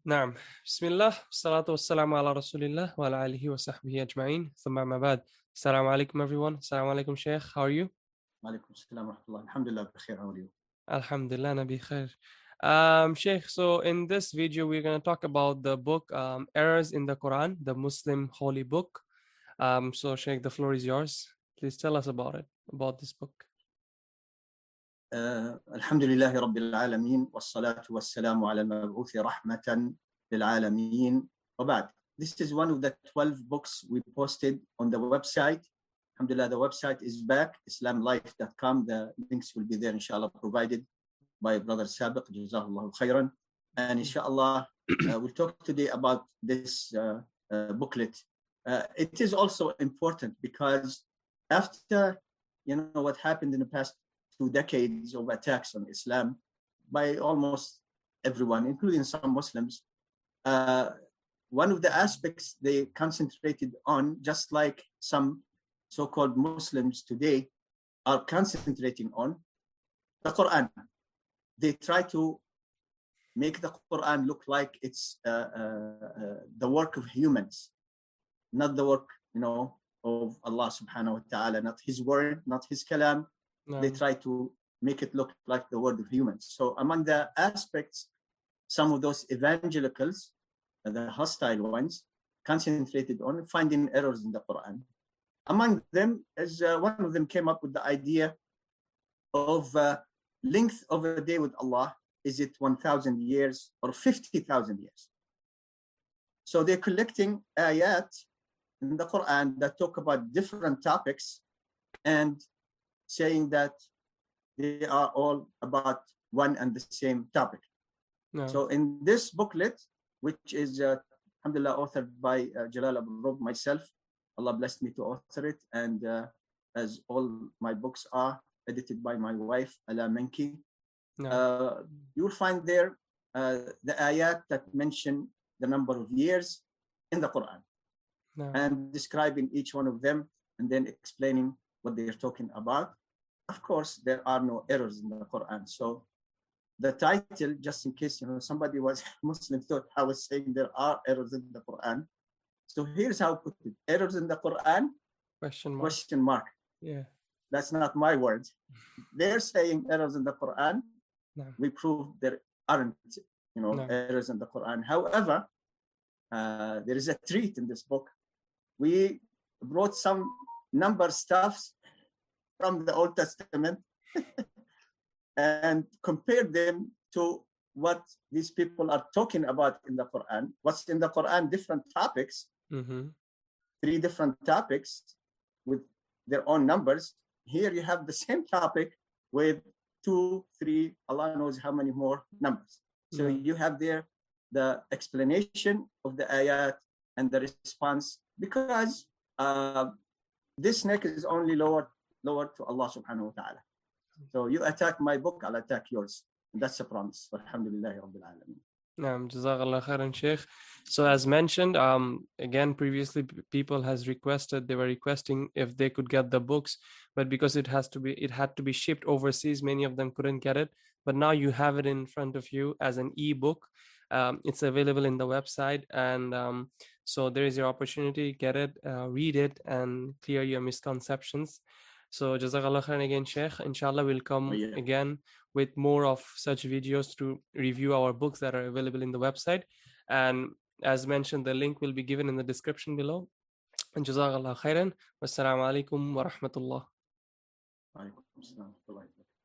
نعم. بسم الله والصلاة والسلام على رسول الله وعلى آله وصحبه أجمعين ثم ما بعد. السلام عليكم everyone. السلام عليكم Sheikh. How are you? وعليكم السلام ورحمة الله. الحمد لله بخير. How are you? Alhamdulillah, Nabi khair. Sheikh, so in this video we're going to talk about the book Errors in the Quran, the Muslim holy book. So Sheikh, the floor is yours. Please tell us about it, about this book. الحمد لله رب العالمين والصلاة والسلام على المبعوث رحمة للعالمين وبعد. This is one of the 12 books we posted on the website. Alhamdulillah, the website is back, islamlife.com. The links will be there, inshallah, provided by Brother Sabiq, Jazahullah khairan. And inshallah, we'll talk today about this booklet. It is also important because after, what happened in the past 2 decades of attacks on Islam by almost everyone, including some Muslims, one of the aspects they concentrated on, just like some so-called Muslims today are concentrating on, the Quran. They try to make the Quran look like it's the work of humans, not the work, of Allah subhanahu wa ta'ala, not his word, not his kalam. No. They try to make it look like the word of humans. So among the aspects, some of those evangelicals, the hostile ones, concentrated on finding errors in the Quran. Among them, as one of them came up with the idea of length of a day with Allah. Is it 1,000 years or 50,000 years? So they're collecting ayat in the Quran that talk about different topics and saying that they are all about one and the same topic. No. So in this booklet, which is, alhamdulillah, authored by Jalal Abu Rub, myself, Allah blessed me to author it, and as all my books are, edited by my wife, Ala Menki. No. You'll find there the ayat that mention the number of years in the Quran. No. And describing each one of them and then explaining what they are talking about. Of course, there are no errors in the Quran. So the title, just in case somebody was Muslim thought I was saying there are errors in the Quran. So here's how I put it: errors in the Quran? Question mark. Yeah. That's not my words. They're saying errors in the Quran. No. We prove there aren't, no. errors in the Quran. However, there is a treat in this book. We brought some number stuffs from the Old Testament and compared them to what these people are talking about in the Quran. What's in the Quran? Different topics, 3 different topics with their own numbers. Here you have the same topic with 2, 3, Allah knows how many more numbers. So you have there the explanation of the ayat and the response, because this neck is only lowered to Allah subhanahu wa ta'ala. So you attack my book, I'll attack yours. And that's a promise. Alhamdulillah Rabbil Alameen. Naam, Jazakallah khairan, Sheikh. So as mentioned, again, previously people they were requesting if they could get the books, but because it had to be shipped overseas, many of them couldn't get it. But now you have it in front of you as an e-book. It's available in the website, and so there is your opportunity. Get it, read it, and clear your misconceptions. So Jazakallah khairan again, Sheikh. Inshallah, we'll come again with more of such videos to review our books that are available in the website. And as mentioned, the link will be given in the description below. And Jazakallah khairan. Wassalamu alaikum wa rahmatullah.